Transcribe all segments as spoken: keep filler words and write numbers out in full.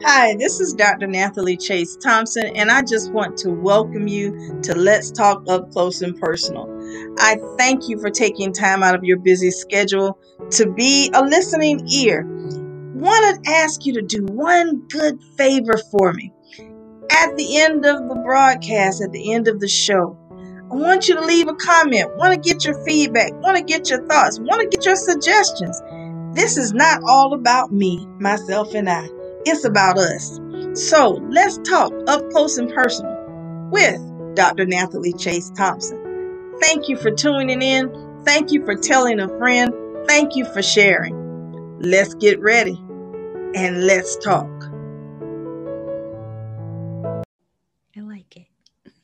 Hi, this is Doctor Nathalie Chase Thompson, and I just want to welcome you to Let's Talk Up Close and Personal. I thank you for taking time out of your busy schedule to be a listening ear. Want to ask you to do one good favor for me. At the end of the broadcast, at the end of the show, I want you to leave a comment. Want to get your feedback, want to get your thoughts, want to get your suggestions. This is not all about me, myself, and I. It's about us. So let's talk up close and personal with Doctor Nathalie Chase Thompson. Thank you for tuning in. Thank you for telling a friend. Thank you for sharing. Let's get ready and let's talk. I like it.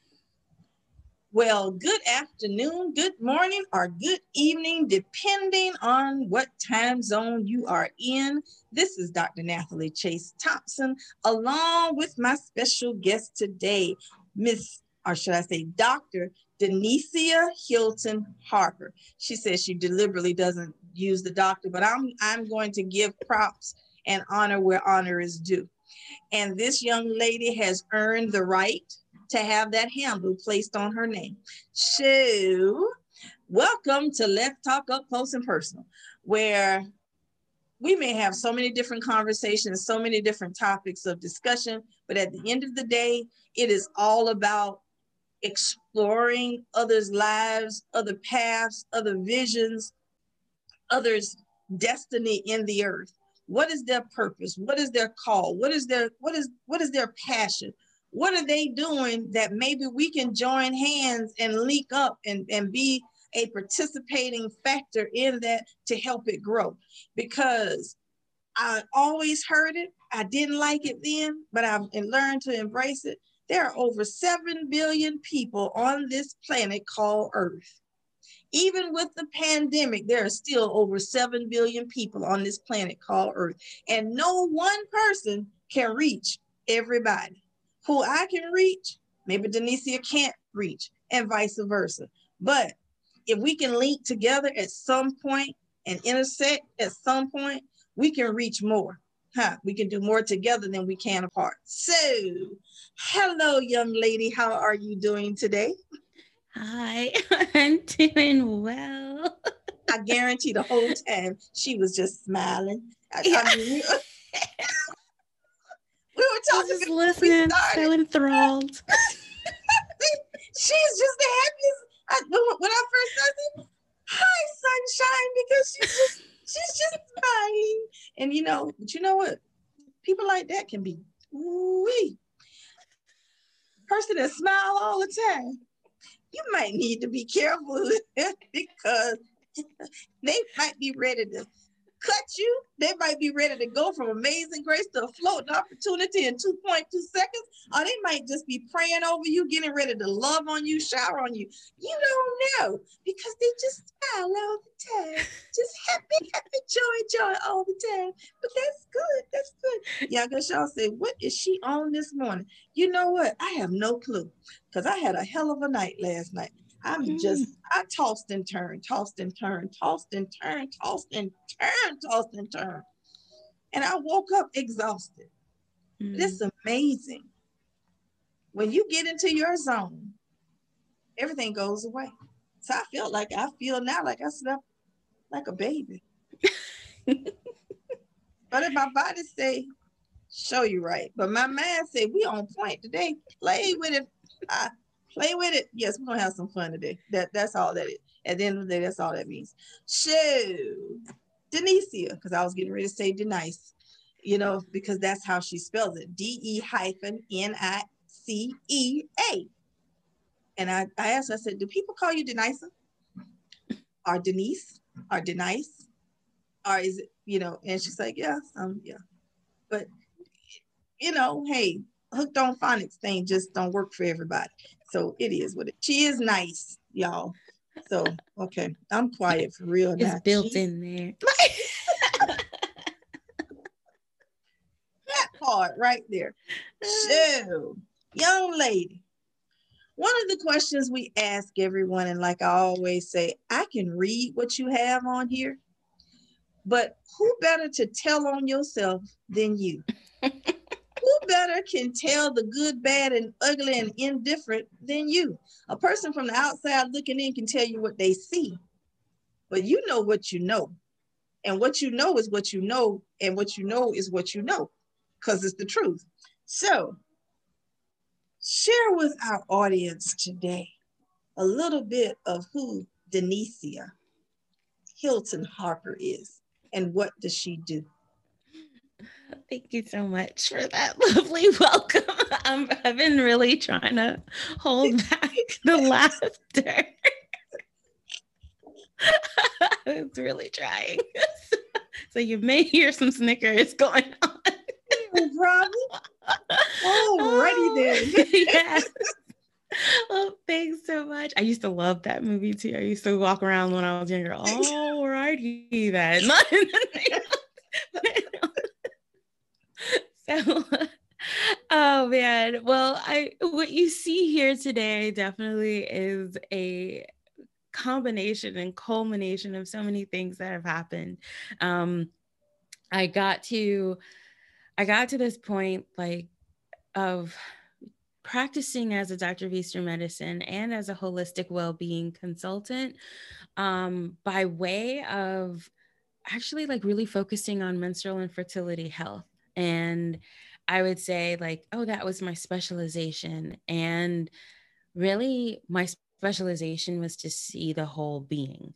Well, good afternoon, good morning, or good evening, depending on what time zone you are in. This is Doctor Nathalie Chase Thompson, along with my special guest today, Miss, or should I say, Doctor Denicia Hilton Harper. She says she deliberately doesn't use the doctor, but I'm I'm going to give props and honor where honor is due. And this young lady has earned the right to have that handle placed on her name. So, welcome to Let's Talk Up Close and Personal, where we may have so many different conversations, so many different topics of discussion, but at the end of the day, it is all about exploring others' lives, other paths, other visions, others' destiny in the earth. What is their purpose? What is their call? What is their what is what is their passion? What are they doing that maybe we can join hands and link up and, and be a participating factor in that to help it grow? Because I always heard it. I didn't like it then, but I've learned to embrace it. There are over seven billion people on this planet called Earth. Even with the pandemic, there are still over seven billion people on this planet called Earth. And no one person can reach everybody. Who I can reach, maybe Denicia can't reach, and vice versa. But if we can link together at some point and intersect at some point, we can reach more. Huh? We can do more together than we can apart. So, hello, young lady. How are you doing today? Hi, I'm doing well. I guarantee the whole time she was just smiling. I, Yeah. I mean, we, we were I was talking just before we listening, started. so enthralled. She's just the happiest. I, when I first started, hi, sunshine, because she's just she's just smiling. And you know, but you know what? People like that can be wee. Person that smile all the time. You might need to be careful because they might be ready to cut you. They might be ready to go from amazing grace to a floating opportunity in two point two seconds. Or they might just be praying over you, getting ready to love on you, shower on you. You don't know because they just smile all the time. Just happy, happy, joy, joy all the time. But that's good. That's good. Yeah, I guess y'all say, what is she on this morning? You know what? I have no clue because I had a hell of a night last night. I'm just, I tossed and turned, tossed and turned, tossed and turned, tossed and turned, tossed and turned. And I woke up exhausted. Mm. It's amazing. When you get into your zone, everything goes away. So I felt like, I feel now like I slept like a baby. But if my body say, show you right. But my mind said, we on point today. Play with it. I, Play with it. Yes, we're gonna have some fun today. That that's all that is. At the end of the day, that's all that means. So, Denicia, because I was getting ready to say Denice, you know, because that's how she spells it. D E hyphen N I C E A. And I, I asked her, I said, do people call you Denisa? Or Denise? Or Denice? Or is it, you know, and she's like, yeah, um, yeah. But you know, hey, hooked on phonics thing just don't work for everybody. So it is what it. She is nice, y'all. So okay, I'm quiet for real now. It's built Jeez. in there. That part right there. So, young lady, one of the questions we ask everyone, and like I always say, I can read what you have on here, but who better to tell on yourself than you? better can tell the good, bad, and ugly and indifferent than you. A person from the outside looking in can tell you what they see, but you know what you know. And what you know is what you know, and what you know is what you know, because it's the truth. So share with our audience today a little bit of who Denicia Hilton Harper is and what does she do. Thank you so much for that lovely welcome. Um, I've been really trying to hold back the laughter. It's really trying. So you may hear some snickers going on. No problem. Alrighty then. Yes. Well, thanks so much. I used to love that movie too. I used to walk around when I was younger. Alrighty then. So, oh man. Well, I what you see here today definitely is a combination and culmination of so many things that have happened. Um, I got to, I got to this point like of practicing as a doctor of Eastern medicine and as a holistic well-being consultant, um, by way of actually like really focusing on menstrual and fertility health. And I would say like, oh, that was my specialization. And really my specialization was to see the whole being.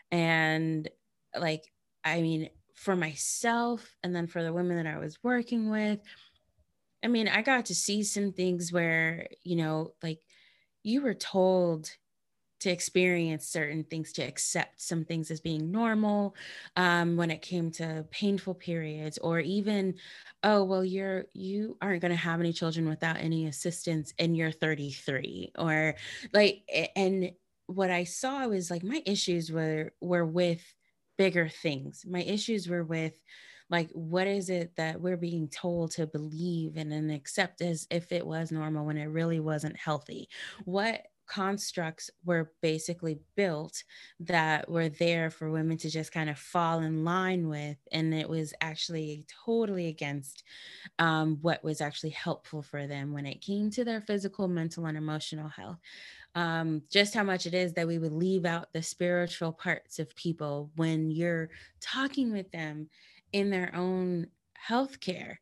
And like, I mean, for myself and then for the women that I was working with, I mean, I got to see some things where, you know, like you were told to experience certain things, to accept some things as being normal, um, when it came to painful periods, or even, oh, well, you're, you aren't going to have any children without any assistance and you're thirty-three, or like, and what I saw was like, my issues were, were with bigger things. My issues were with like, what is it that we're being told to believe in and accept as if it was normal when it really wasn't healthy? What constructs were basically built that were there for women to just kind of fall in line with, and it was actually totally against um, what was actually helpful for them when it came to their physical, mental, and emotional health. Um, just how much it is that we would leave out the spiritual parts of people when you're talking with them in their own healthcare,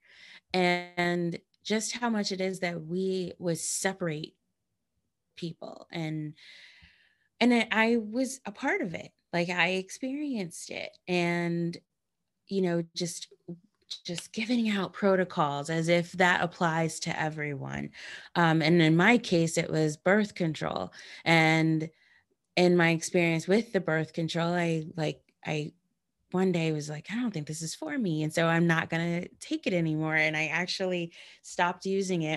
and just how much it is that we would separate people. And and I, I was a part of it. Like I experienced it, and you know, just just giving out protocols as if that applies to everyone. Um, and in my case, it was birth control. And in my experience with the birth control, I like I one day was like, I don't think this is for me, and so I'm not gonna take it anymore. And I actually stopped using it.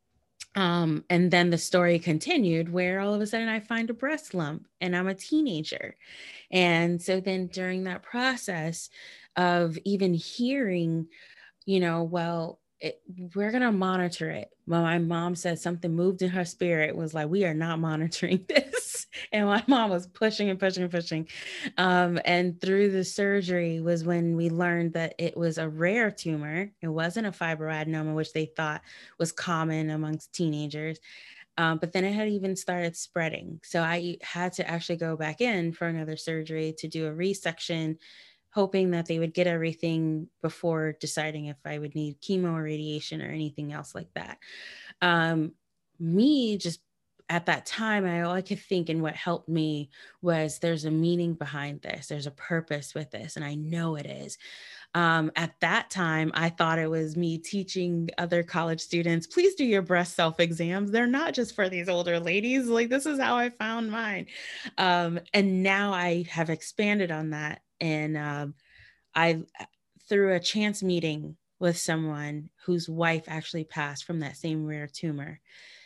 Um, and then the story continued where all of a sudden I find a breast lump and I'm a teenager. And so then during that process of even hearing, you know, well, it, we're going to monitor it. Well, my mom said something moved in her spirit, was like, we are not monitoring this. And my mom was pushing and pushing and pushing. Um, and through the surgery was when we learned that it was a rare tumor. It wasn't a fibroadenoma, which they thought was common amongst teenagers. Um, but then it had even started spreading. So I had to actually go back in for another surgery to do a resection, hoping that they would get everything before deciding if I would need chemo or radiation or anything else like that. Um, me just at that time, I all I could think and what helped me was there's a meaning behind this. There's a purpose with this. And I know it is. Um, at that time, I thought it was me teaching other college students, please do your breast self exams. They're not just for these older ladies. Like, this is how I found mine. Um, and now I have expanded on that. And um, I, through a chance meeting with someone whose wife actually passed from that same rare tumor,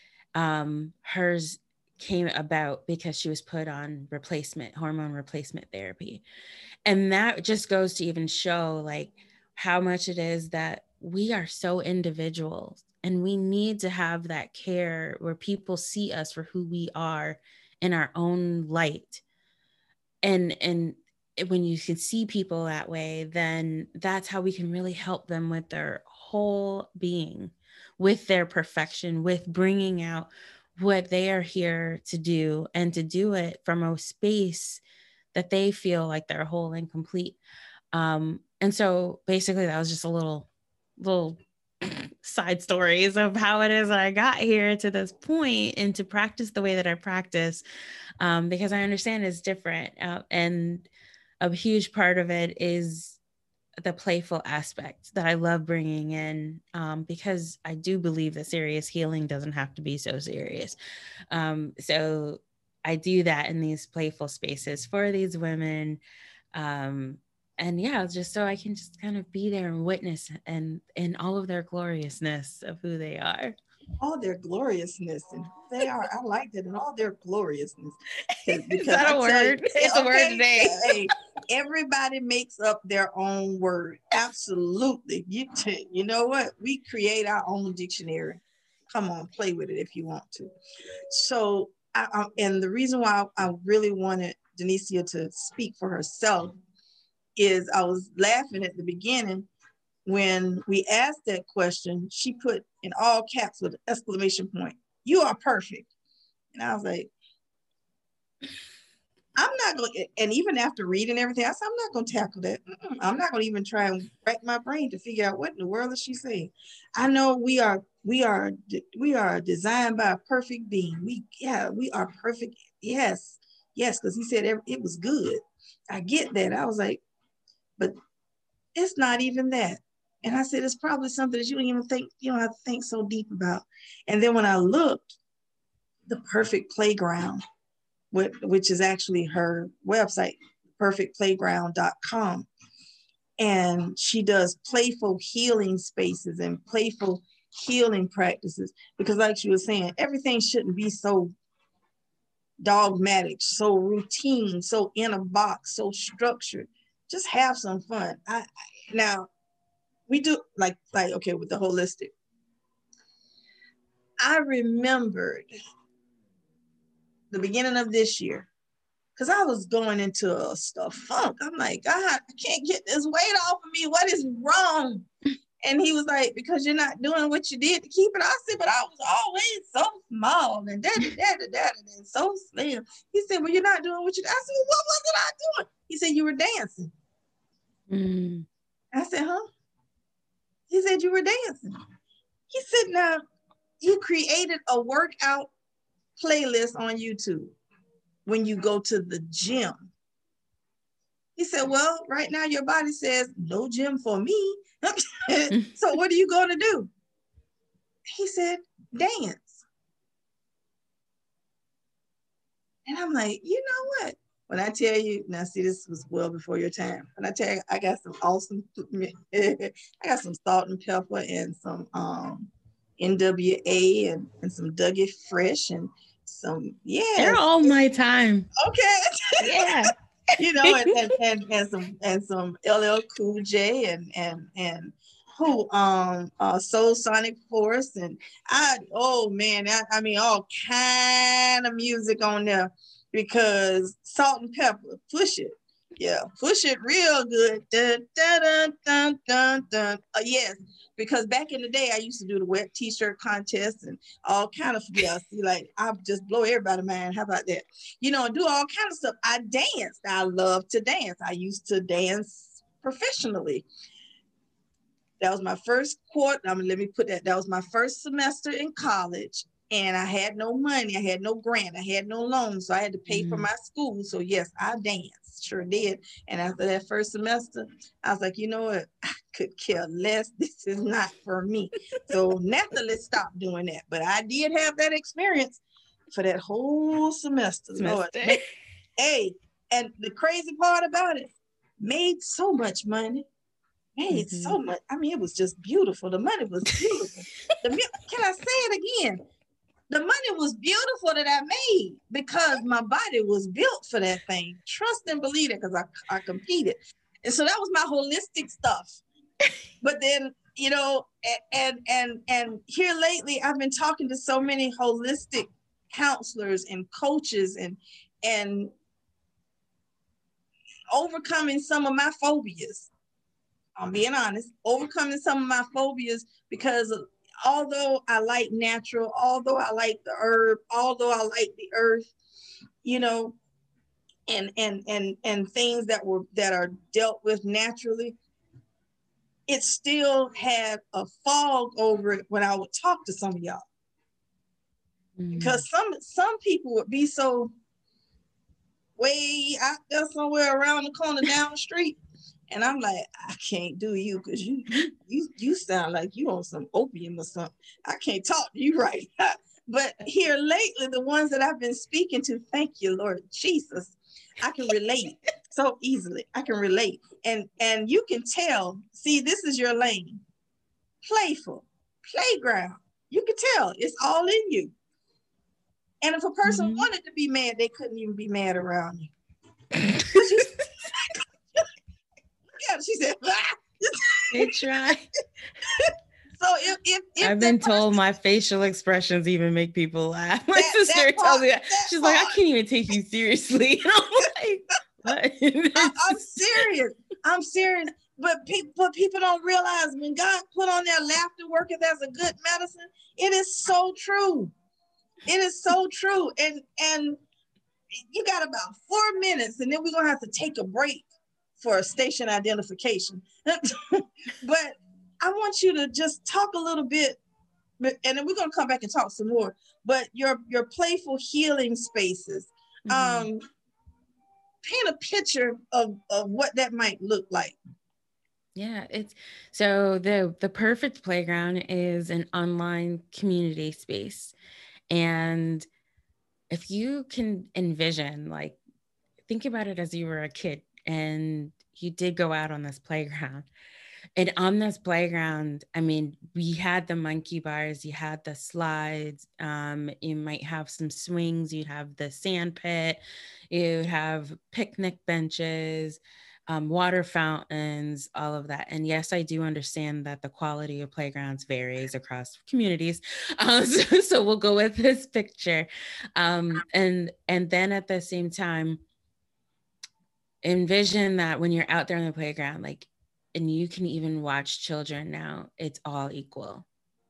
um, hers came about because she was put on replacement, hormone replacement therapy. And that just goes to even show like how much it is that we are so individual, and we need to have that care where people see us for who we are in our own light. And, and when you can see people that way, then that's how we can really help them with their whole being with their perfection, with bringing out what they are here to do, and to do it from a space that they feel like they're whole and complete. Um, and so basically that was just a little, little side stories of how it is that I got here to this point and to practice the way that I practice, um, because I understand it's different. Uh, and a huge part of it is the playful aspect that I love bringing in, um, because I do believe that serious healing doesn't have to be so serious. Um, so I do that in these playful spaces for these women. Um, and yeah, just so I can just kind of be there and witness and in all of their gloriousness of who they are. All their gloriousness and who they are. I like that, and all their gloriousness. Is Because that I a tell you, word? It's a word okay, today. hey, everybody makes up their own word. Absolutely. You t- you know what? We create our own dictionary. Come on, play with it if you want to. So, I, I, and the reason why I, I really wanted Denicia to speak for herself is I was laughing at the beginning when we asked that question. She put in all caps with an exclamation point, "You are perfect." And I was like, I'm not going to, and even after reading everything, I said, I'm not going to tackle that. Mm-mm. I'm not going to even try and rack my brain to figure out what in the world is she saying. I know we are, we are, we are designed by a perfect being. We, yeah, we are perfect. Yes. Yes. Cause he said it, it was good. I get that. I was like, but it's not even that. And I said, it's probably something that you don't even think, you don't have to think so deep about. And then when I looked, the perfect playground, which is actually her website, perfect playground dot com. And she does playful healing spaces and playful healing practices, because like she was saying, everything shouldn't be so dogmatic, so routine, so in a box, so structured. Just have some fun. I, I now we do like like okay, with the holistic. I remembered the beginning of this year, because I was going into a, a funk. I'm like, God, I can't get this weight off of me. What is wrong? And he was like, because you're not doing what you did to keep it. I said, but I was always so small and da da da da da and so slim. He said, well, you're not doing what you did. I said, well, what wasn't I doing? He said, you were dancing. Mm. I said, huh? He said, you were dancing. He said, now, you created a workout playlist on YouTube when you go to the gym. He said, well, right now your body says no gym for me. So what are you going to do? He said, dance. And I'm like, you know what? When I tell you, now see, this was well before your time. When I tell you, I got some awesome, I got some salt and pepper and some um, N W A and, and some Dougie Fresh and some, yeah. They're all my time. Okay. Yeah. You know, and, and, and, and some and some L L Cool J and and and who um uh Soul Sonic Force, and I oh man, I, I mean all kind of music on there, because Salt and Pepper, push it. Yeah, push it real good. Dun, dun, dun, dun, dun, dun. Uh, yes, because back in the day, I used to do the wet t-shirt contests and all kind of, yeah, see, like, I'll just blow everybody mind. How about that? You know, do all kind of stuff. I danced. I love to dance. I used to dance professionally. That was my first quarter. I mean, let me put that. That was my first semester in college. And I had no money. I had no grant. I had no loan. So I had to pay mm. for my school. So yes, I danced. Sure did. And after that first semester, I was like, you know what? I could care less. This is not for me. So Nathalie stopped doing that. But I did have that experience for that whole semester. semester. Lord. Hey, and the crazy part about it, made so much money. Made mm-hmm. so much. I mean, it was just beautiful. The money was beautiful. the Can I say it again? The money was beautiful that I made because my body was built for that thing. Trust and believe it, because I, I competed. And so that was my holistic stuff. But then, you know, and and and here lately, I've been talking to so many holistic counselors and coaches and and overcoming some of my phobias. I'm being honest, overcoming some of my phobias because although I like natural, although I like the herb, although I like the earth, you know, and and and and things that were that are dealt with naturally, it still had a fog over it when I would talk to some of y'all. Mm-hmm. Because some some people would be so way out there somewhere around the corner down the street. And I'm like, I can't do you because you, you you sound like you on some opium or something. I can't talk to you right now. But here lately, the ones that I've been speaking to, thank you, Lord Jesus, I can relate so easily. I can relate. And, and you can tell, see, this is your lane. Playful, playground. You can tell it's all in you. And if a person mm-hmm. wanted to be mad, they couldn't even be mad around you. Yeah, she said, ah. They try. So if, if, if I've been told person, my facial expressions even make people laugh. My that, sister that part, tells me that. that She's part. like, I can't even take you seriously. And I'm like, what? I, I'm serious. I'm serious. But people, but people don't realize when God put on their laughter worketh as a good medicine, it is so true. It is so true. And and you got about four minutes, and then we're gonna have to take a break for station identification. But I want you to just talk a little bit, and then we're gonna come back and talk some more. But your your playful healing spaces, mm-hmm. um, paint a picture of, of what that might look like. Yeah, it's so the the Perfect Playground is an online community space. And if you can envision, like, think about it as you were a kid and you did go out on this playground. And on this playground, I mean, we had the monkey bars, you had the slides, um, you might have some swings, you'd have the sand pit, you'd have picnic benches, um, water fountains, all of that. And yes, I do understand that the quality of playgrounds varies across communities. Um, so, so we'll go with this picture. Um, and, and then at the same time, envision that when you're out there on the playground, like, and you can even watch children now, it's all equal.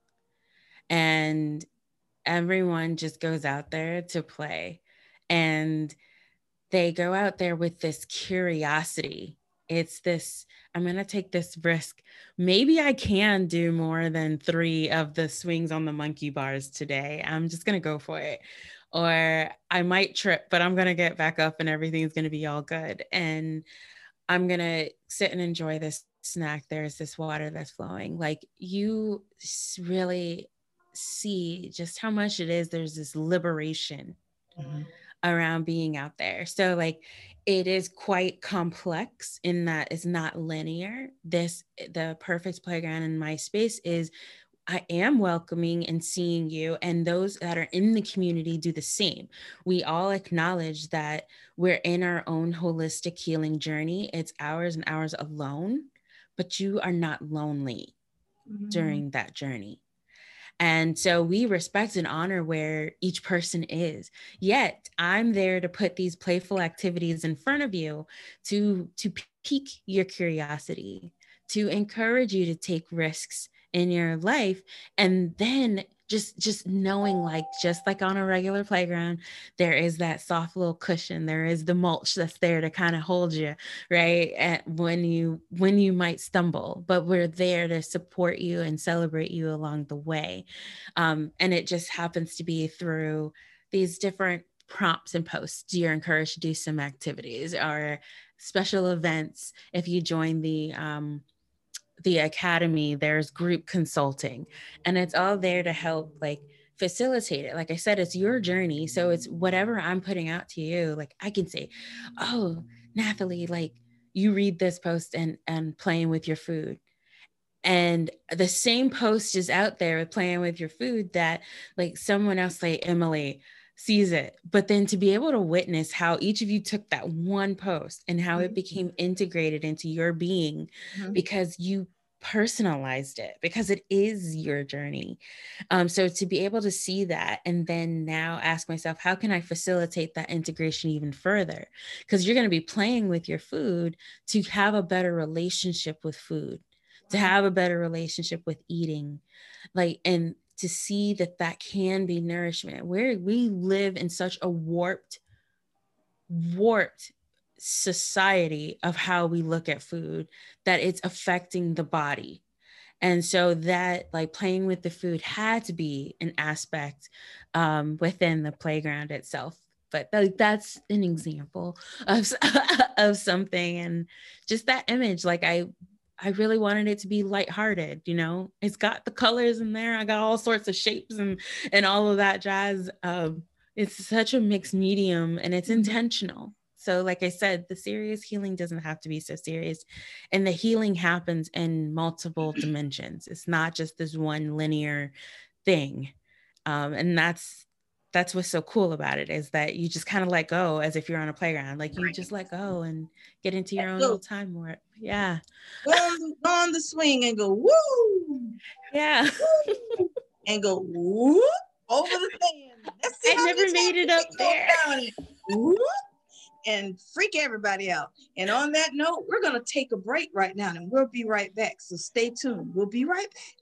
And everyone just goes out there to play. And they go out there with this curiosity. It's this, I'm going to take this risk. Maybe I can do more than three of the swings on the monkey bars today. I'm just going to go for it. Or I might trip, but I'm going to get back up and everything's going to be all good. And I'm going to sit and enjoy this snack. There's this water that's flowing. Like, you really see just how much it is. There's this liberation mm-hmm. around being out there. So like, it is quite complex in that it's not linear. This, the Perfect Playground in my space is, I am welcoming and seeing you, and those that are in the community do the same. We all acknowledge that we're in our own holistic healing journey. It's hours and hours alone, but you are not lonely mm-hmm. during that journey. And so we respect and honor where each person is. Yet I'm there to put these playful activities in front of you to, to pique your curiosity, to encourage you to take risks in your life. And then just, just knowing, like, just like on a regular playground, there is that soft little cushion. There is the mulch that's there to kind of hold you, right? And when you, when you might stumble, but we're there to support you and celebrate you along the way. Um, and it just happens to be through these different prompts and posts. You're encouraged to do some activities or special events. If you join the, um, the academy, there's group consulting, and it's all there to help, like, facilitate it. Like I said, it's your journey. So it's whatever I'm putting out to you. Like, I can say, oh, Nathalie, like, you read this post and, and playing with your food. And the same post is out there with playing with your food that, like, someone else, like Emily, sees it. But then to be able to witness how each of you took that one post and how mm-hmm. it became integrated into your being mm-hmm. because you personalized it because it is your journey. Um, so to be able to see that and then now ask myself, how can I facilitate that integration even further? Because you're going to be playing with your food to have a better relationship with food, to have a better relationship with eating, like, and to see that that can be nourishment. Where we live in such a warped, warped society of how we look at food, that it's affecting the body. And so that, like, playing with the food had to be an aspect um, within the playground itself. But th- that's an example of, of something. And just that image, like I, I really wanted it to be lighthearted, you know, it's got the colors in there. I got all sorts of shapes and, and all of that jazz. Um, it's such a mixed medium and it's intentional. So like I said, the serious healing doesn't have to be so serious. And the healing happens in multiple dimensions. It's not just this one linear thing. Um, and that's, that's what's so cool about it, is that you just kind of let go as if you're on a playground. Like you just let go and get into your own little time warp. Yeah. Go on, go on the swing and go, woo. Yeah. Woo, and go, whoop, over the sand. Let's see I how never made it up there. Down whoop, and freak everybody out. And on that note, we're going to take a break right now and we'll be right back. So stay tuned. We'll be right back.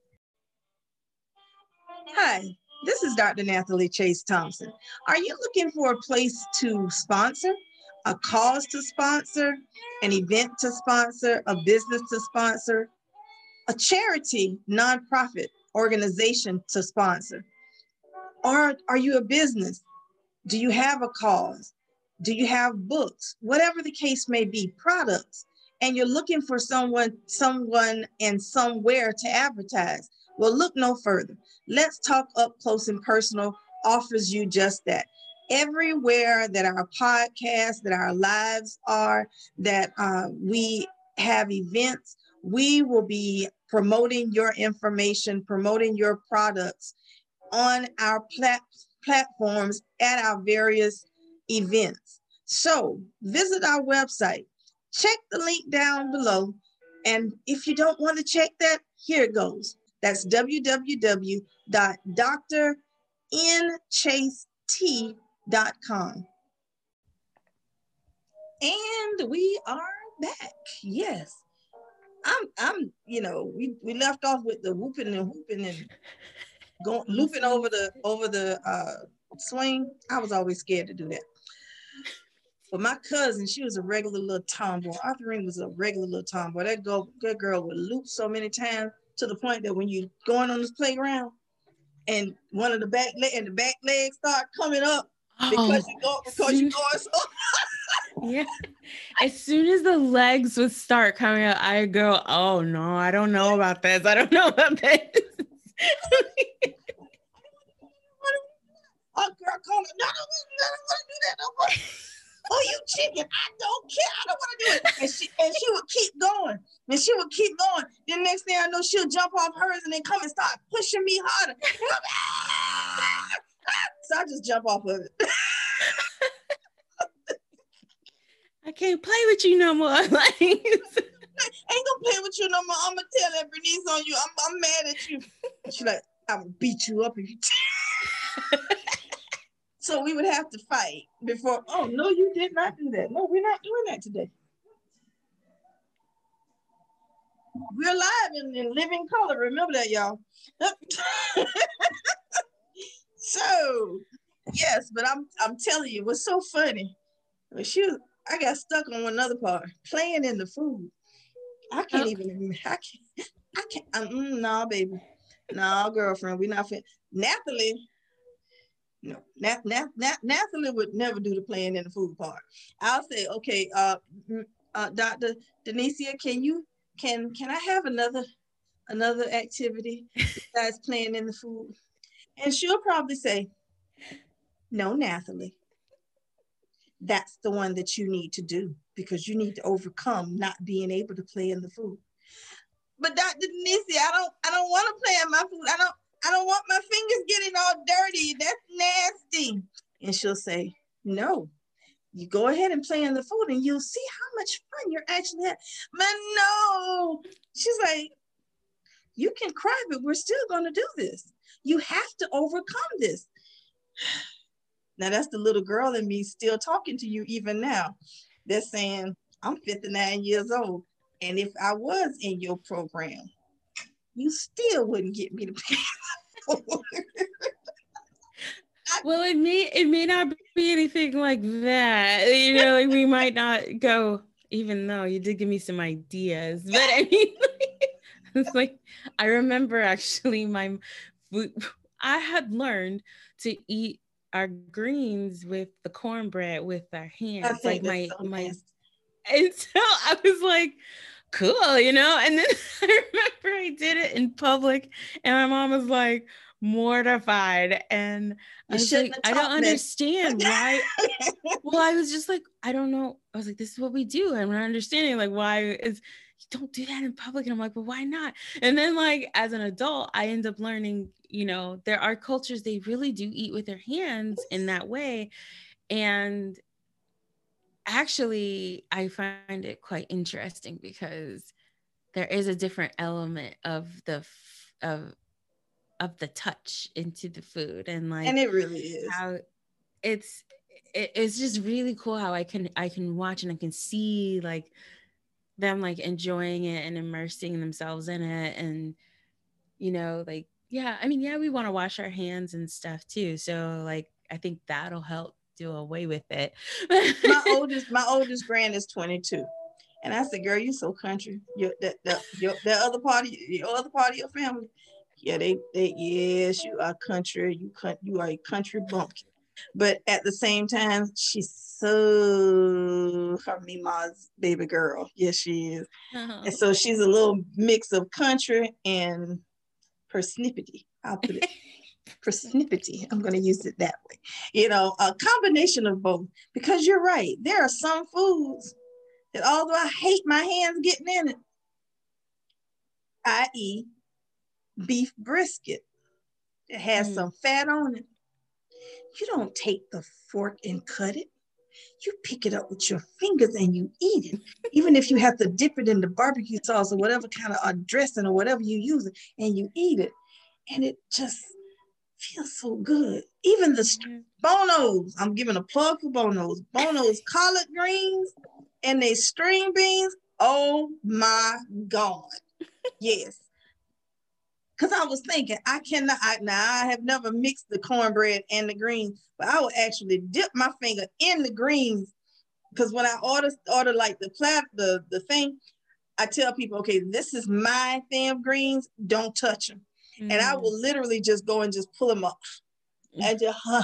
Hi, this is Doctor Nathalie Chase Thompson. Are you looking for a place to sponsor, a cause to sponsor, an event to sponsor, a business to sponsor, a charity, nonprofit organization to sponsor? Or are you a business? Do you have a cause? Do you have books? Whatever the case may be, products, and you're looking for someone, someone and somewhere to advertise. Well, look no further. Let's Talk Up Close and Personal offers you just that. Everywhere that our podcasts, that our lives are, that uh, we have events, we will be promoting your information, promoting your products on our plat- platforms at our various events. So visit our website, check the link down below. And if you don't want to check that, here it goes. That's w w w dot d r n chase t dot com. And we are back. Yes. I'm, I'm, you know, we, we left off with the whooping and whooping and going, looping over the, over the uh, swing. I was always scared to do that. But my cousin, she was a regular little tomboy. Arthurine was a regular little tomboy. That girl, that girl would loop so many times to the point that when you're going on this playground and one of the back leg and the back legs start coming up because oh, you go because you going so. Yeah. As soon as the legs would start coming up, I go, oh no, I don't know about this. I don't know about this. Oh, girl, call it. No, I don't want to do that no more. Oh, you chicken. I don't care. I don't want to do it. And she and she would keep going. And she would keep going. Then next thing I know, she'll jump off hers and then come and start pushing me harder. So I just jump off of it. I can't play with you no more. Like, I ain't gonna play with you no more. I'm gonna tell that Bernice on you. I'm, I'm mad at you. She's like, I will beat you up if you So we would have to fight before. Oh, no, you did not do that. No, we're not doing that today. We're live in, in living color. Remember that, y'all. So, yes, but I'm I'm telling you, it was so funny. She was, I got stuck on another part, playing in the food. I can't oh. even, I can't, I can't, um, no, nah, baby. No, nah, girlfriend, we're not fit. Nathalie, no, Nath, Nath, Nath, Nathalie would never do the playing in the food part. I'll say, okay, uh, uh, Doctor Denicia, can you, can, can I have another, another activity besides playing in the food? And she'll probably say, no, Nathalie, that's the one that you need to do because you need to overcome not being able to play in the food. But Doctor Denicia, I don't, I don't want to play in my food. I don't, I don't want my fingers getting all dirty. That's nasty. And she'll say, no, you go ahead and play in the food and you'll see how much fun you're actually having. But no, she's like, You can cry, but we're still going to do this. You have to overcome this. Now, that's the little girl in me still talking to you even now. They're saying, I'm fifty-nine years old. And if I was in your program, you still wouldn't get me to pay. Well, it may it may not be anything like that. You know, like we might not go, even though you did give me some ideas. But I mean, it's like I remember actually my food. I had learned to eat our greens with the cornbread with our hands. Like my so my nasty. And so I was like, cool, you know? And then I remember I did it in public and my mom was like mortified. And I was like, I don't understand why. Well, I was just like, I don't know. I was like, this is what we do. I'm not understanding like why is you don't do that in public. And I'm like, well, why not? And then like as an adult, I end up learning, you know, there are cultures, they really do eat with their hands in that way. And actually, I find it quite interesting because there is a different element of the of of the touch into the food, and like, and it really is how it's it, it's just really cool how I can I can watch and I can see like them like enjoying it and immersing themselves in it, and you know, like yeah, I mean, yeah, we want to wash our hands and stuff too, so like I think that'll help do away with it. my oldest my oldest grand is twenty-two, and I said, girl, you so country. Your that that your that other party your other part of your family, yeah, they they yes, you are country. You you are a country bumpkin. But at the same time, she's so her Mima's baby girl. Yes, she is. Uh-huh. And so she's a little mix of country and persnippety. I'll put it. Persnippety. I'm going to use it that way. You know, a combination of both. Because you're right. There are some foods that although I hate my hands getting in it, that is beef brisket. It has mm. some fat on it. You don't take the fork and cut it. You pick it up with your fingers and you eat it. Even if you have to dip it in the barbecue sauce or whatever kind of dressing or whatever you use it, and you eat it. And it just feels so good. Even the st- Bono's, I'm giving a plug for Bono's. Bono's collard greens and they string beans. Oh my God. Yes. Because I was thinking, I cannot, I, now I have never mixed the cornbread and the greens, but I would actually dip my finger in the greens. Because when I order, order like the plat, the, the thing, I tell people, okay, this is my thing of greens, don't touch them. Mm. And I will literally just go and just pull them up. And just, and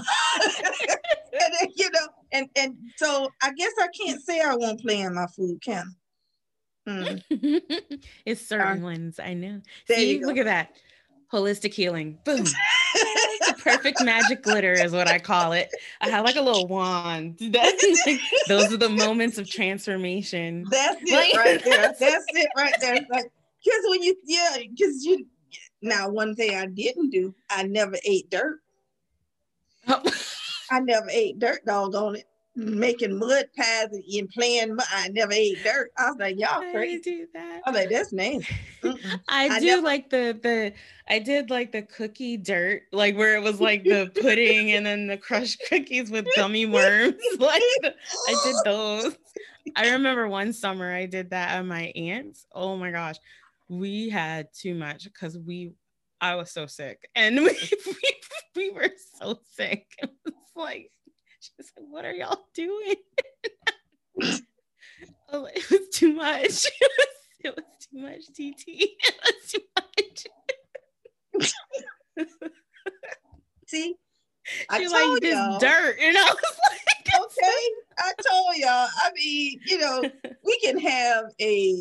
then, you know, and, and so I guess I can't say I won't play in my food, can I? Mm. It's certain uh, ones, I know. See, look at that. Holistic healing. Boom. The perfect magic glitter is what I call it. I have like a little wand. Like, those are the moments of transformation. That's it like, right there. That's it right there. Like, because when you, yeah, because you, now one thing I didn't do, I never ate dirt. Oh. I never ate dirt, doggone it. Making mud pies and playing mud. I never ate dirt. I was like, y'all crazy. I do that. I was like, that's nasty. I, I do never... like the the I did like the cookie dirt, like where it was like the pudding and then the crushed cookies with gummy worms. Like the, I did those. I remember one summer I did that at my aunt's. Oh my gosh, we had too much because we I was so sick and we we, we were so sick. It was like. She was like, what are y'all doing? Oh, it was too much. It was, it was too much, T T. It was too much. See? I she told like this y'all. Dirt. And I was like, okay, I told y'all. I mean, you know, we can have a.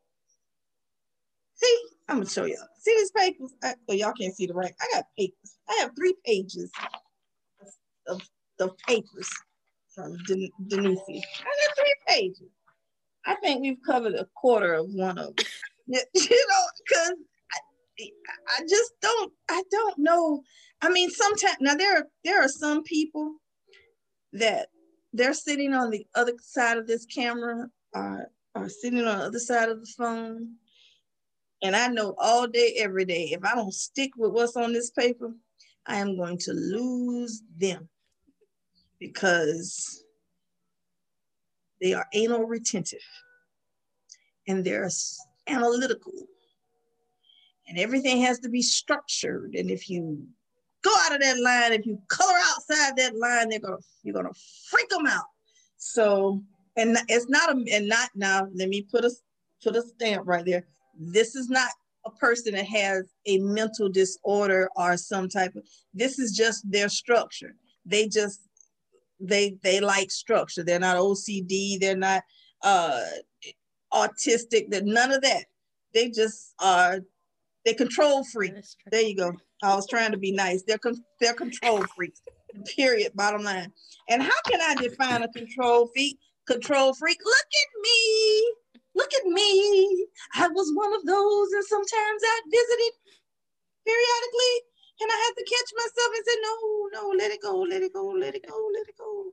See, I'm going to show y'all. See these papers? I, oh, y'all can't see the right. I got papers. I have three pages of the papers from Den- Denise. I got three pages. I think we've covered a quarter of one of them. You know, because I, I just don't, I don't know. I mean, sometimes, now there are, there are some people that they're sitting on the other side of this camera or, or sitting on the other side of the phone And I know all day, every day, if I don't stick with what's on this paper, I am going to lose them because they are anal retentive and they're analytical and everything has to be structured. And if you go out of that line, if you color outside that line, they're gonna, you're gonna freak them out. So, and it's not a, and not now, let me put a, put a stamp right there. This is not a person that has a mental disorder or some type of, this is just their structure. They just, they, they like structure. They're not O C D. They're not uh, autistic. They're none of that. They just are, they control freaks. There you go. I was trying to be nice. They're, they're control freaks, period, bottom line. And how can I define a control freak? Control freak, look at me. Look at me. I was one of those, and sometimes I visited periodically, and I had to catch myself and say, no, no, let it go, let it go, let it go, let it go.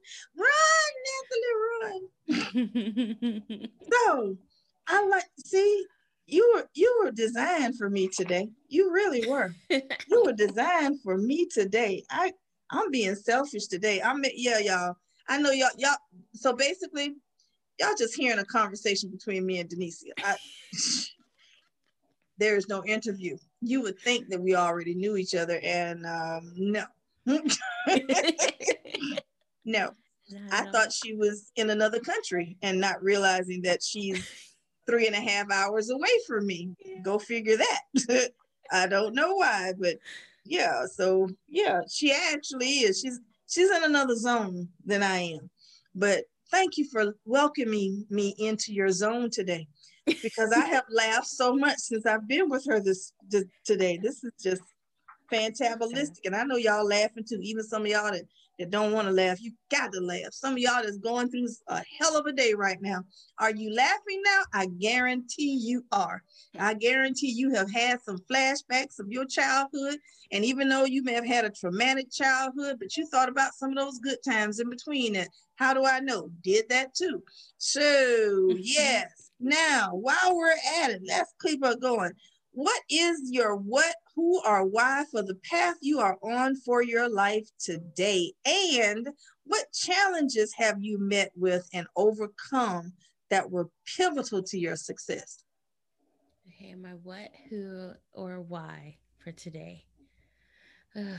Run, Nathalie, run. So I like, see, you were you were designed for me today. You really were. You were designed for me today. I I'm being selfish today. I'm yeah, y'all. I know y'all y'all. So basically, y'all just hearing a conversation between me and Denicia. I, there is no interview. You would think that we already knew each other, and um, no, no. I thought she was in another country and not realizing that she's three and a half hours away from me. Yeah. Go figure that. I don't know why, but yeah. So yeah, she actually is. She's she's in another zone than I am. But thank you for welcoming me into your zone today, because I have laughed so much since I've been with her this, this today. This is just fantabulous, and I know y'all laughing too. Even some of y'all that, that don't want to laugh, you got to laugh. Some of y'all that's going through a hell of a day right now. Are you laughing now? I guarantee you are. I guarantee you have had some flashbacks of your childhood, and even though you may have had a traumatic childhood, but you thought about some of those good times in between it. How do I know? Did that too. So yes. Now, while we're at it, let's keep on going. What is your what, who, or why for the path you are on for your life today? And what challenges have you met with and overcome that were pivotal to your success? Okay, my what, who, or why for today. Ugh.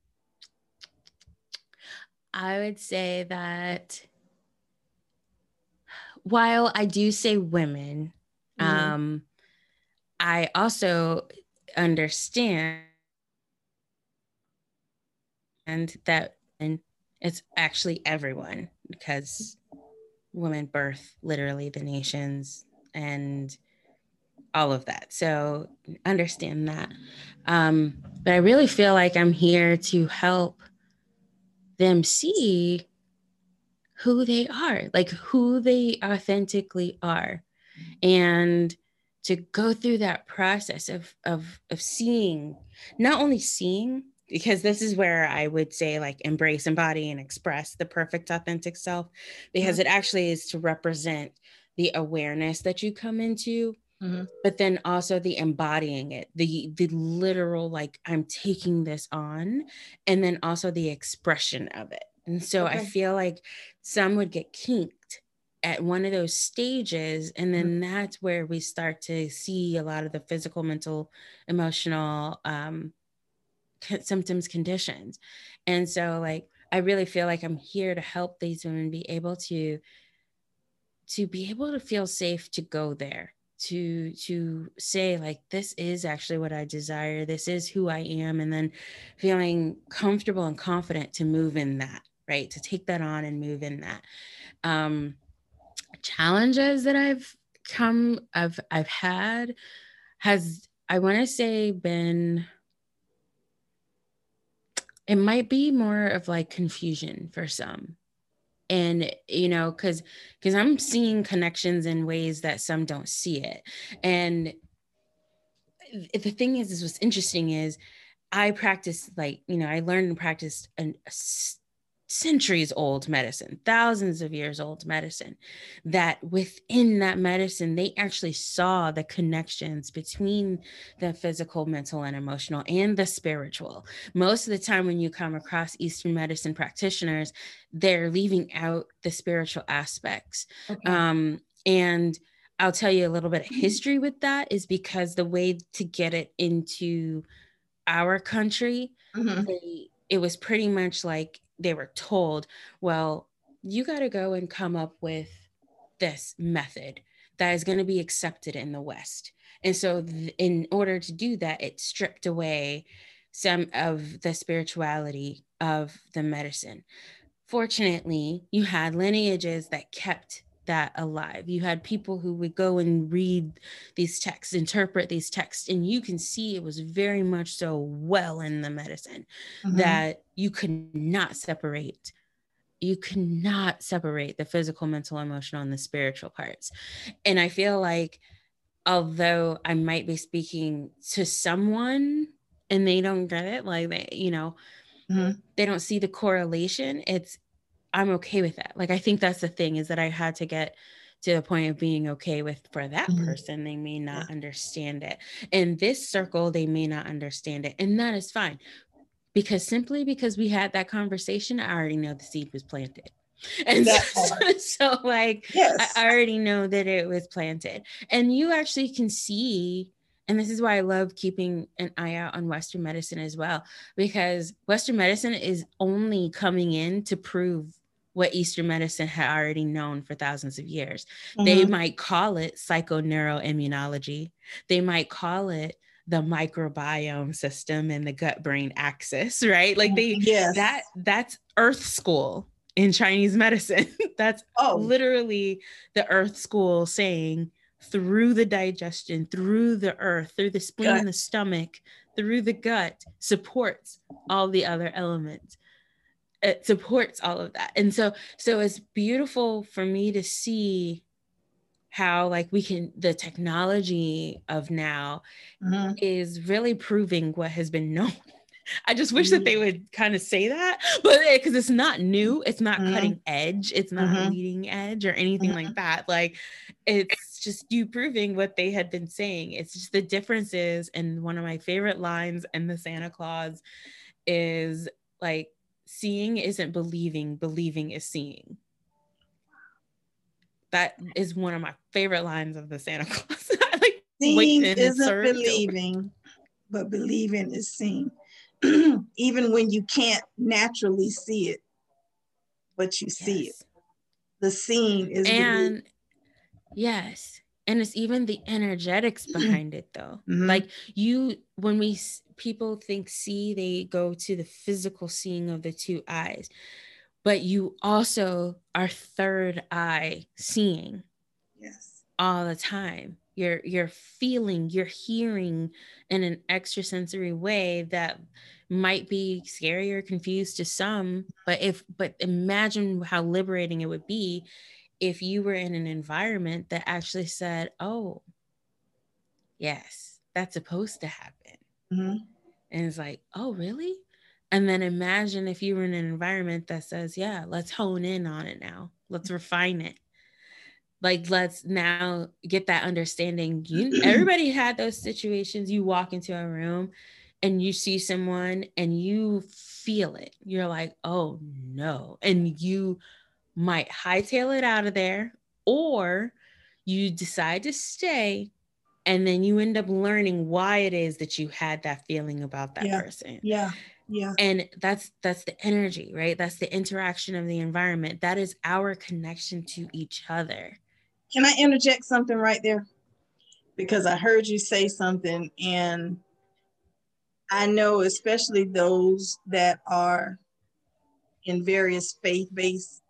I would say that while I do say women, mm-hmm. um, I also understand and that and it's actually everyone, because women birth literally the nations and all of that. So understand that. Um, but I really feel like I'm here to help them see who they are, like who they authentically are. And to go through that process of, of, of seeing, not only seeing, because this is where I would say like embrace, embody, and express the perfect authentic self, because mm-hmm. it actually is to represent the awareness that you come into, mm-hmm. but then also the embodying it, the, the literal, like I'm taking this on, and then also the expression of it. And so okay. I feel like some would get kinked at one of those stages. And then mm-hmm. that's where we start to see a lot of the physical, mental, emotional um, symptoms, conditions. And so like, I really feel like I'm here to help these women be able to, to be able to feel safe to go there, to, to say like, this is actually what I desire. This is who I am. And then feeling comfortable and confident to move in that, right? To take that on and move in that. Um, challenges that I've come, I've, I've had has, I want to say been, it might be more of like confusion for some. And, you know, cause, cause I'm seeing connections in ways that some don't see it. And the thing is, is what's interesting is I practice, like, you know, I learned and practiced an, a centuries old medicine, thousands of years old medicine, that within that medicine, they actually saw the connections between the physical, mental, and emotional, and the spiritual. Most of the time when you come across Eastern medicine practitioners, they're leaving out the spiritual aspects. Okay. Um, and I'll tell you a little bit of history with that is because the way to get it into our country, mm-hmm. they, it was pretty much like they were told, well, you got to go and come up with this method that is going to be accepted in the West. And so th- in order to do that, it stripped away some of the spirituality of the medicine. Fortunately, you had lineages that kept that alive. You had people who would go and read these texts, interpret these texts, and you can see it was very much so well in the medicine mm-hmm. that you could not separate. You cannot separate the physical, mental, emotional, and the spiritual parts. And I feel like, although I might be speaking to someone and they don't get it, like they, you know, mm-hmm. they don't see the correlation, it's, I'm okay with that. Like, I think that's the thing, is that I had to get to the point of being okay with, for that mm-hmm. person, they may not yeah. understand it. In this circle, they may not understand it. And that is fine. Because simply because we had that conversation, I already know the seed was planted. And so, so like, yes. I already know that it was planted. And you actually can see, and this is why I love keeping an eye out on Western medicine as well, because Western medicine is only coming in to prove what Eastern medicine had already known for thousands of years. Mm-hmm. They might call it psychoneuroimmunology. They might call it the microbiome system and the gut-brain axis, right? Like they, yes. that that's Earth School in Chinese medicine. That's oh. literally the Earth School saying, through the digestion, through the earth, through the spleen gut. And the stomach, through the gut, supports all the other elements. It supports all of that. And so, so it's beautiful for me to see how, like, we can, the technology of now mm-hmm. is really proving what has been known. I just wish mm-hmm. that they would kind of say that, but because it's not new, it's not mm-hmm. cutting edge, it's not mm-hmm. leading edge or anything mm-hmm. like that. Like, it's just you proving what they had been saying. It's just the differences. And one of my favorite lines in the Santa Claus is like, seeing isn't believing, believing is seeing. That is one of my favorite lines of the Santa Claus. Like, seeing isn't believing, but believing is seeing. Even when you can't naturally see it, but you see yes. it. The seeing is and believing. Yes. And it's even the energetics behind it, though. Mm-hmm. Like you, when we, people think see, they go to the physical seeing of the two eyes, but you also are third eye seeing. Yes. All the time. You're, you're feeling, you're hearing in an extrasensory way that might be scary or confused to some, but if, but imagine how liberating it would be if you were in an environment that actually said, oh, yes, that's supposed to happen. Mm-hmm. And it's like, oh, really? And then imagine if you were in an environment that says, yeah, let's hone in on it now. Let's refine it. Like, let's now get that understanding. You, everybody had those situations. You walk into a room and you see someone and you feel it. You're like, oh, no. And you might hightail it out of there, or you decide to stay, and then you end up learning why it is that you had that feeling about that yeah. person. Yeah. Yeah. And that's that's the energy, right? That's the interaction of the environment. That is our connection to each other. Can I interject something right there? Because I heard you say something, and I know especially those that are in various faith-based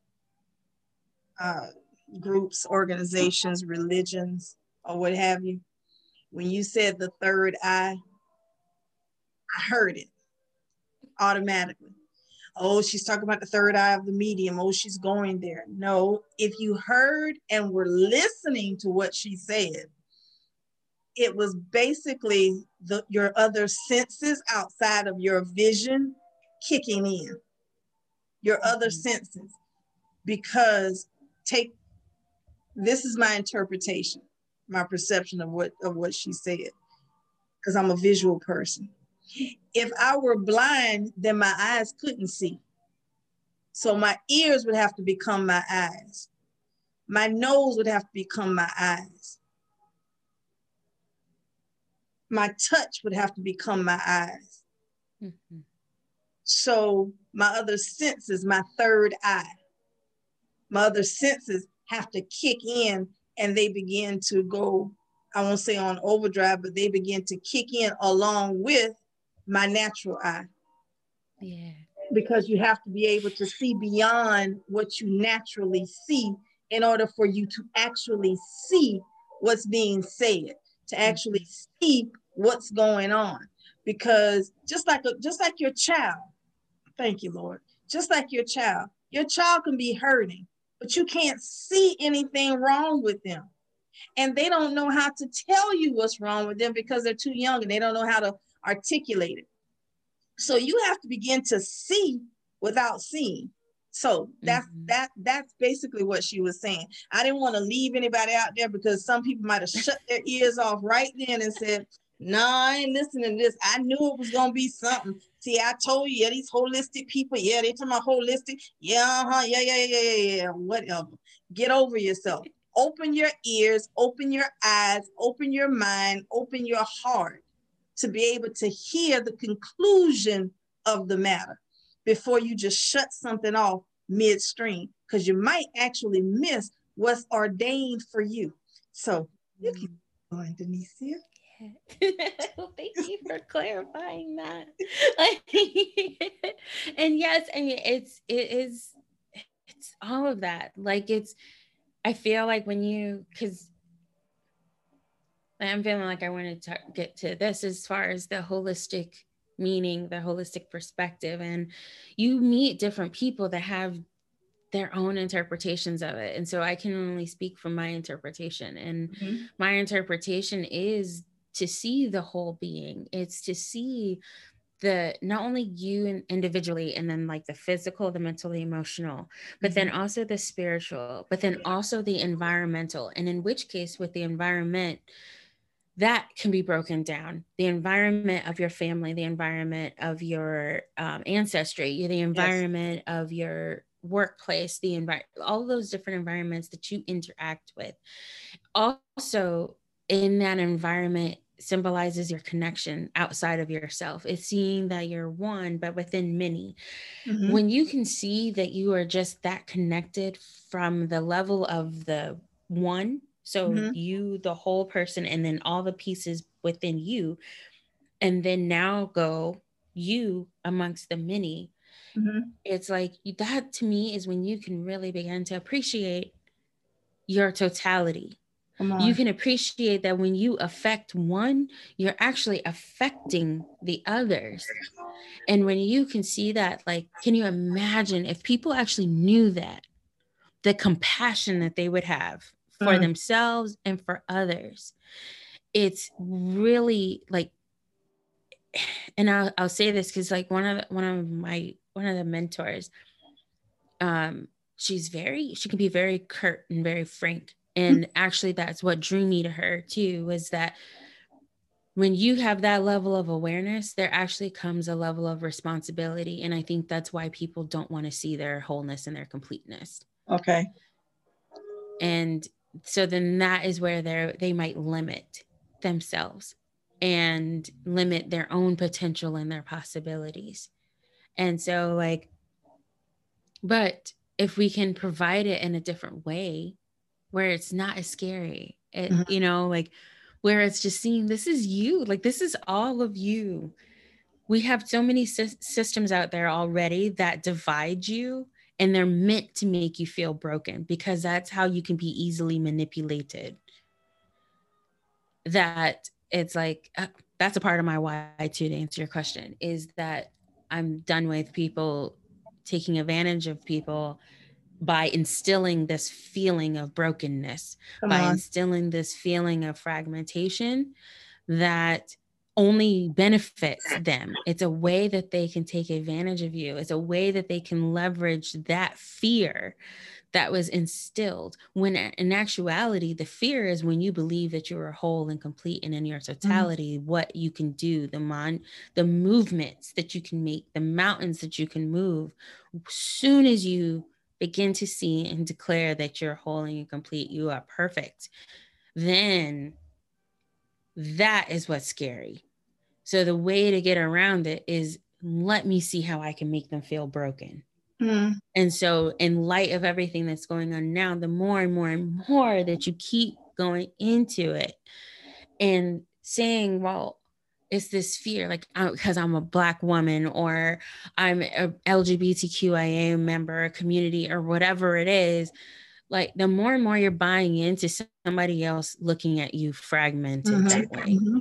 uh, groups, organizations, religions, or what have you. When you said the third eye, I heard it automatically. Oh, she's talking about the third eye of the medium. Oh, she's going there. No, if you heard and were listening to what she said, it was basically the, your other senses outside of your vision kicking in. your other senses, because take, this is my interpretation, my perception of what, of what she said, because I'm a visual person. If I were blind, then my eyes couldn't see. So my ears would have to become my eyes. My nose would have to become my eyes. My touch would have to become my eyes. Mm-hmm. So my other senses, my third eye, my other senses have to kick in, and they begin to go, I won't say on overdrive, but they begin to kick in along with my natural eye. Yeah. Because you have to be able to see beyond what you naturally see in order for you to actually see what's being said, to actually mm-hmm. see what's going on. Because just like a, just like your child, thank you, Lord, just like your child, your child can be hurting, but you can't see anything wrong with them. And they don't know how to tell you what's wrong with them because they're too young and they don't know how to articulate it. So you have to begin to see without seeing. So that's mm-hmm. that that's basically what she was saying. I didn't want to leave anybody out there because some people might have shut their ears off right then and said, no, I ain't listening to this. I knew it was going to be something. See, I told you, yeah, these holistic people, yeah, they talking about holistic. Yeah, uh-huh, yeah, yeah, yeah, yeah, yeah, whatever. Get over yourself. Open your ears, open your eyes, open your mind, open your heart to be able to hear the conclusion of the matter before you just shut something off midstream, because you might actually miss what's ordained for you. So you keep going, Denicia. Well, thank you for clarifying that. And yes, I mean, it's, it is, it's all of that. Like, it's, I feel like when you, because I'm feeling like I want to get to this as far as the holistic meaning, the holistic perspective, and you meet different people that have their own interpretations of it. And so I can only speak from my interpretation, and mm-hmm. my interpretation is to see the whole being. It's to see the, not only you individually, and then like the physical, the mental, the emotional, but mm-hmm. then also the spiritual, but then also the environmental. And in which case with the environment, that can be broken down. The environment of your family, the environment of your um, ancestry, the environment yes. of your workplace, the environment, all those different environments that you interact with. Also, in that environment symbolizes your connection outside of yourself. It's seeing that you're one, but within many. Mm-hmm. When you can see that you are just that connected from the level of the one, so mm-hmm. you, the whole person, and then all the pieces within you, and then now go you amongst the many. Mm-hmm. It's like that to me is when you can really begin to appreciate your totality. You can appreciate that when you affect one, you're actually affecting the others. And when you can see that, like, can you imagine if people actually knew that, the compassion that they would have for mm. themselves and for others? It's really like, and I'll, I'll say this because like one of the, one of my one of the mentors, um, she's very she can be very curt and very frank, and mm. actually that's what drew me to her too, was that when you have that level of awareness, there actually comes a level of responsibility, and I think that's why people don't want to see their wholeness and their completeness. Okay. And so then that is where they they might limit themselves and limit their own potential and their possibilities. And so like, but if we can provide it in a different way where it's not as scary, it, mm-hmm. you know, like where it's just seeing this is you, like this is all of you. We have so many sy- systems out there already that divide you, and they're meant to make you feel broken because that's how you can be easily manipulated. That it's like, uh, that's a part of my why too, to answer your question, is that I'm done with people taking advantage of people by instilling this feeling of brokenness, Come by on. instilling this feeling of fragmentation that only benefits them. It's a way that they can take advantage of you. It's a way that they can leverage that fear that was instilled, when in actuality, the fear is when you believe that you are whole and complete and in your totality, mm-hmm. what you can do, the mon- the movements that you can make, the mountains that you can move. Soon as you begin to see and declare that you're whole and complete, you are perfect, then that is what's scary. So the way to get around it is, let me see how I can make them feel broken. Mm. And so in light of everything that's going on now, the more and more and more that you keep going into it and saying, well, it's this fear, like, because I'm a Black woman, or I'm a L G B T Q I A member, community, or whatever it is, like the more and more you're buying into somebody else looking at you fragmented mm-hmm. that way. Mm-hmm.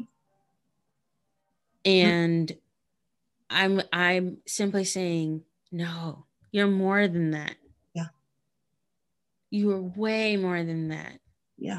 And I'm I'm simply saying, no, you're more than that. Yeah. You are way more than that. Yeah.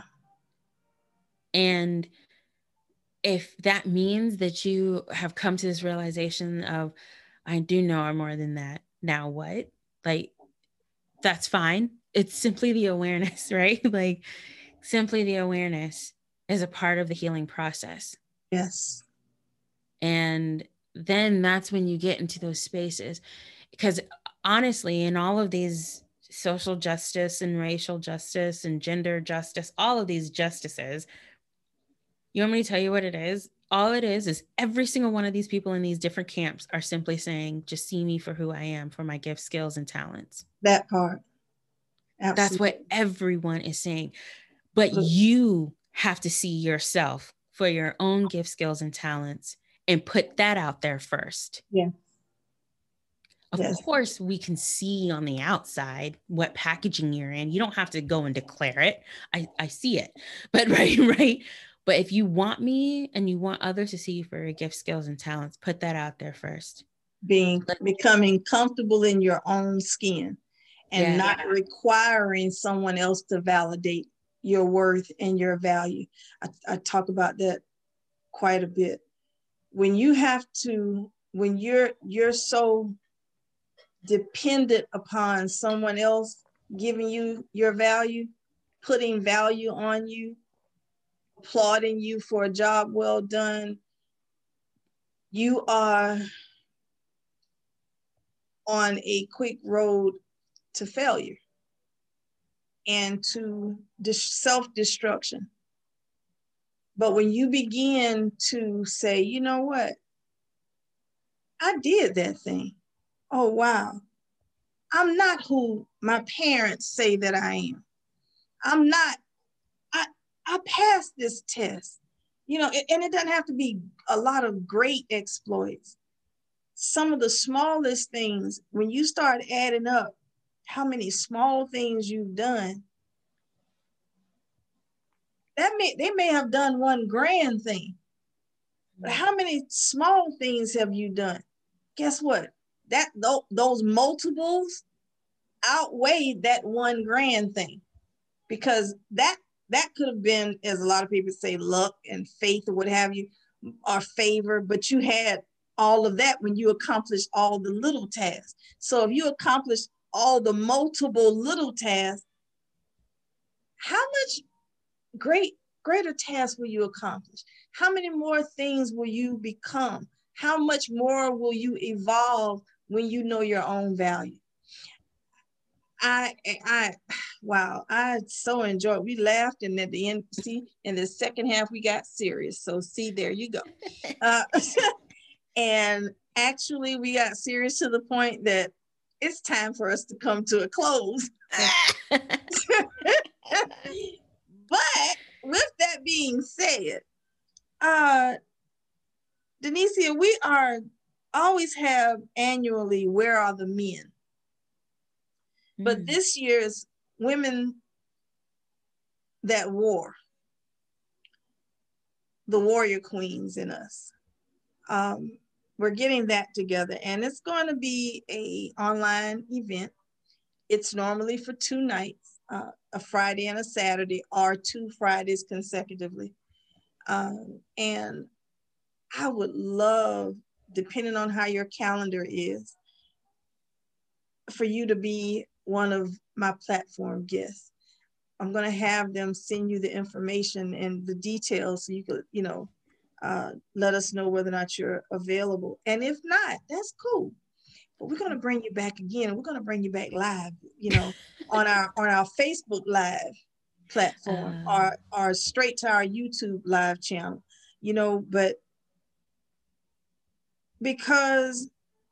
And if that means that you have come to this realization of, I do know I'm more than that, now what? Like, that's fine. It's simply the awareness, right? Like, simply the awareness is a part of the healing process. Yes. And then that's when you get into those spaces. Because honestly, in all of these social justice and racial justice and gender justice, all of these justices, you want me to tell you what it is? All it is is every single one of these people in these different camps are simply saying, just see me for who I am, for my gifts, skills, and talents. That part. Absolutely. That's what everyone is saying. But you have to see yourself for your own gifts, skills, and talents and put that out there first. Yeah. Of yes. course, we can see on the outside what packaging you're in. You don't have to go and declare it. I, I see it. But right, right. But if you want me and you want others to see you for your gifts, skills, and talents, put that out there first. Being becoming comfortable in your own skin and yeah. not requiring someone else to validate your worth and your value. I, I talk about that quite a bit. When you have to, when you're you're so dependent upon someone else giving you your value, putting value on you, applauding you for a job well done, you are on a quick road to failure and to self-destruction. But when you begin to say, you know what, I did that thing. Oh, wow. I'm not who my parents say that I am. I'm not, I, I passed this test. You know, and it doesn't have to be a lot of great exploits. Some of the smallest things, when you start adding up how many small things you've done, that may, they may have done one grand thing, but how many small things have you done? Guess what? That th- those multiples outweigh that one grand thing, because that that could have been, as a lot of people say, luck and faith or what have you, or favor, but you had all of that when you accomplished all the little tasks. So if you accomplished all the multiple little tasks, how much great greater tasks will you accomplish? How many more things will you become? How much more will you evolve when you know your own value? I, I, wow, I so enjoyed. We laughed, and at the end, see, in the second half, we got serious. So see, there you go. Uh, and actually, we got serious to the point that it's time for us to come to a close. But with that being said, uh, Denicia, we are always have annually, Where Are the Men? Mm. But this year's Women That War, the warrior queens in us. Um, we're getting that together, and it's going to be a online event. It's normally for two nights, uh, a Friday and a Saturday, or two Fridays consecutively. Um, and I would love, depending on how your calendar is, for you to be one of my platform guests. I'm going to have them send you the information and the details so you could, you know, uh, let us know whether or not you're available. And if not, that's cool. But we're going to bring you back again. We're going to bring you back live, you know, on our on our Facebook Live platform, Um, or or straight to our YouTube live channel, you know, but because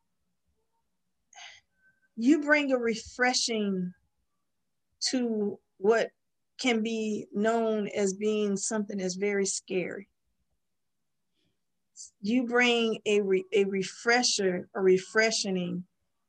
you bring a refreshing to what can be known as being something that's very scary. You bring a re, a refresher, a refreshing,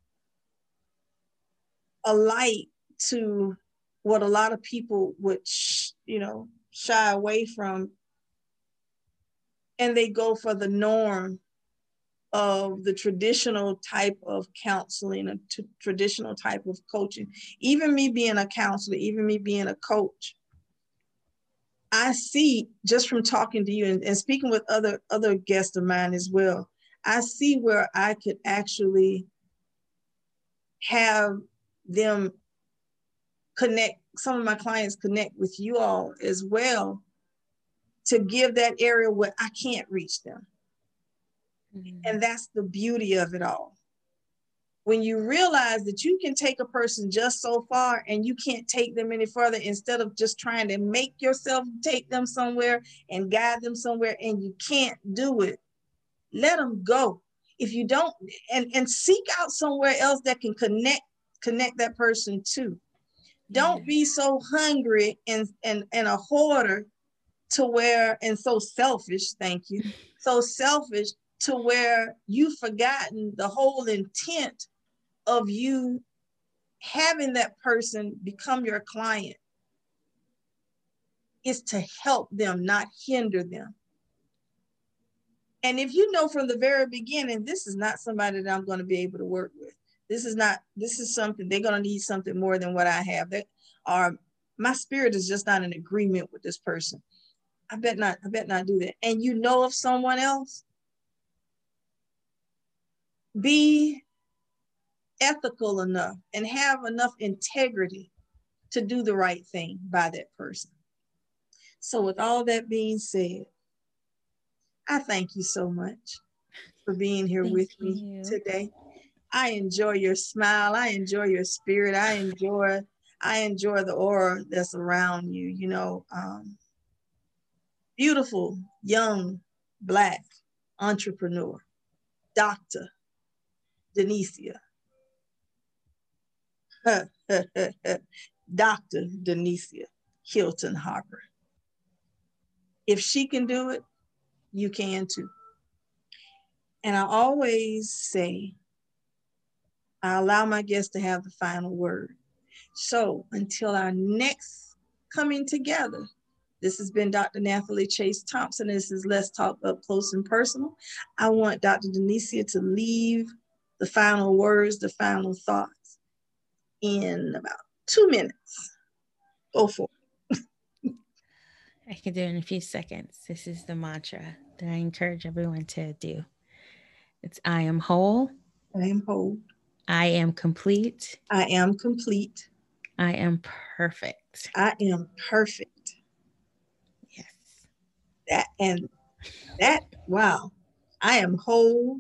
a light to what a lot of people would, sh, you know, shy away from, and they go for the norm of the traditional type of counseling, a t- traditional type of coaching. Even me being a counselor, even me being a coach, I see just from talking to you and, and speaking with other other guests of mine as well, I see where I could actually have them connect, some of my clients connect with you all as well, to give that area where I can't reach them. Mm-hmm. And that's the beauty of it all. When you realize that you can take a person just so far and you can't take them any further, instead of just trying to make yourself take them somewhere and guide them somewhere, and you can't do it, let them go. If you don't, and, and seek out somewhere else that can connect, connect that person to. Don't be so hungry and, and, and a hoarder to where, and so selfish, thank you, so selfish to where you've forgotten the whole intent of you having that person become your client is to help them, not hinder them. And if you know from the very beginning, this is not somebody that I'm going to be able to work with. This is not, this is something, they're going to need something more than what I have. That, or my spirit is just not in agreement with this person. I bet not, I bet not do that. And you know of someone else, be ethical enough and have enough integrity to do the right thing by that person. So with all that being said, I thank you so much for being here thank with you. me today. I enjoy your smile. I enjoy your spirit. I enjoy, I enjoy the aura that's around you, you know, um, beautiful, young, Black entrepreneur, Doctor Denicia. Doctor Denicia Hilton Harper. If she can do it, you can too. And I always say, I allow my guests to have the final word. So until our next coming together, this has been Doctor Nathalie Chase Thompson. This is Let's Talk Up Close and Personal. I want Doctor Denicia to leave the final words, the final thoughts in about two minutes. Go for it. I can do it in a few seconds. This is the mantra that I encourage everyone to do. It's I am whole. I am whole. I am complete. I am complete. I am perfect. I am perfect. Yes. That and that, wow. I am whole.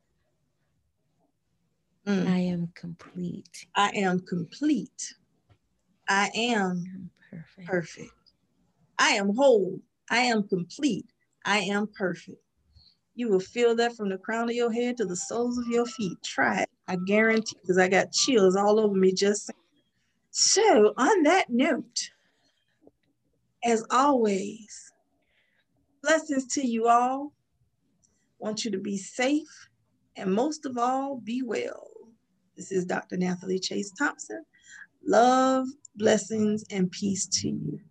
Mm. I am complete. I am complete. I am perfect. perfect. I am whole. I am complete. I am perfect. You will feel that from the crown of your head to the soles of your feet. Try it. I guarantee, because I got chills all over me just saying. So on that note, as always, blessings to you all. Want you to be safe, and most of all, be well. This is Doctor Nathalie Chase Thompson. Love, blessings, and peace to you.